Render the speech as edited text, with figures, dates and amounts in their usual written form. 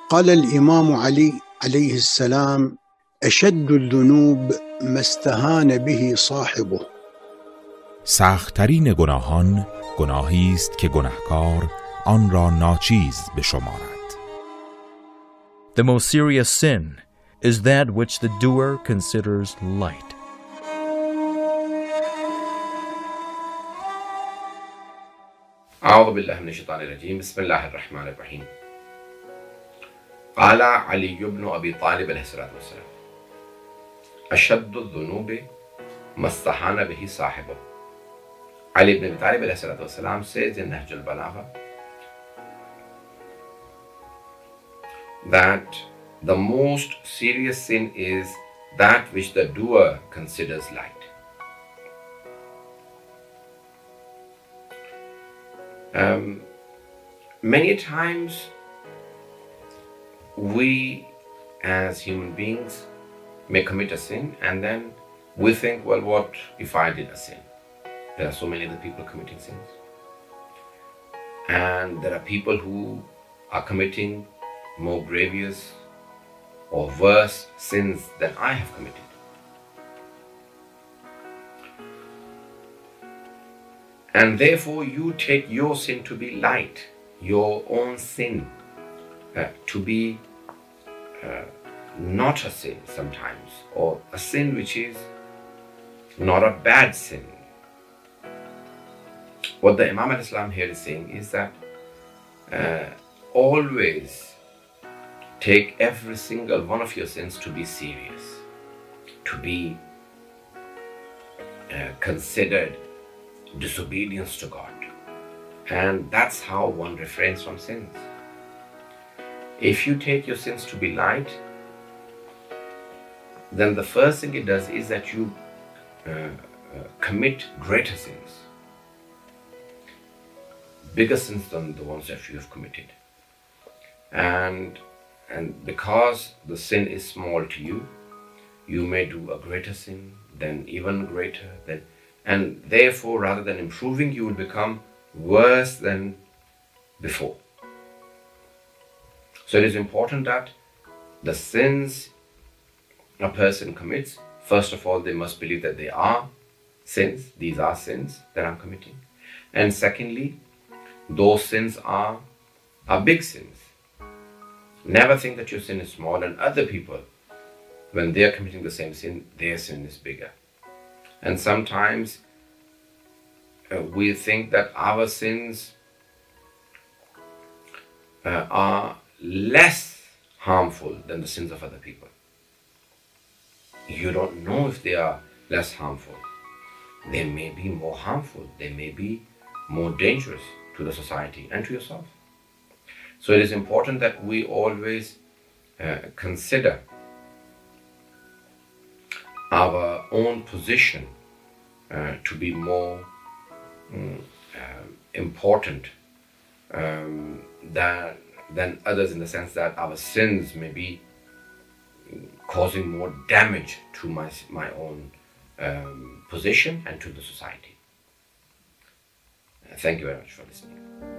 قال الإمام علي عليه السلام: أشد الذنوب ما استهان به صاحبه. سخت‌ترین گناهان گناهی است که گناهکار آن را ناچیز بشمارد. The most serious sin is that which the doer considers light. أعوذ بالله من الشيطان الرجيم. بسم الله الرحمن الرحيم. قال علي بن أبي طالب عليه الصلاة والسلام: أشد الذنوب ما استهان به صاحبه. Ali ibn Abi Talib alayhi salatu wasalam says in Nahj al-Balagha that the most serious sin is that which the doer considers light. Many times we as human beings may commit a sin and then we think, well, what if I did a sin? There are so many other people committing sins. And there are people who are committing more grievous or worse sins than I have committed. And therefore you take your sin to be light, your own sin to be not a sin sometimes, or a sin which is not a bad sin. What the Imam al-Islam here is saying is that always take every single one of your sins to be serious, to be considered disobedience to God. And that's how one refrains from sins. If you take your sins to be light, then the first thing it does is that you commit greater sins, bigger sins than the ones that you have committed. And because the sin is small to you, you may do a greater sin, then even greater, and therefore rather than improving, you will become worse than before. So it is important that the sins a person commits, first of all, they must believe that they are sins. These are sins that I'm committing. And secondly, those sins are big sins. Never think that your sin is small, and other people, when they are committing the same sin, their sin is bigger. And sometimes we think that our sins are less harmful than the sins of other people. You don't know if they are less harmful. They may be more harmful. They may be more dangerous to the society and to yourself. So it is important that we always consider our own position to be more important than others, in the sense that our sins may be causing more damage to my own position and to the society. Thank you very much for listening.